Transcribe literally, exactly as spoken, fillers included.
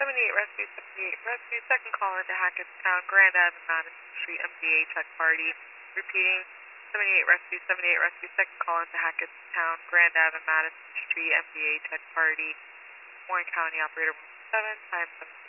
seventy-eight Rescue, seventy-eight Rescue, second call into Hackettstown, Grand Avenue, Madison Street, M D A check party. Repeating, seventy-eight Rescue, seventy-eight Rescue, second call into Hackettstown, Grand Avenue, Madison Street, M D A check party. Warren County Operator one seven, time seven